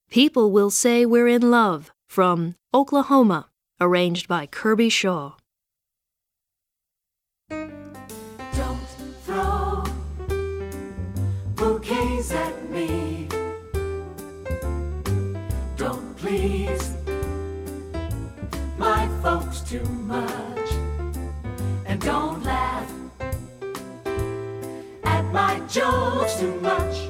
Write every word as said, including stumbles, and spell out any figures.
People Will Say We're in Love from Oklahoma, arranged by Kirby Shaw. Don't throw bouquets at me. Don't please my folks too much. And don't laugh at my jokes too much.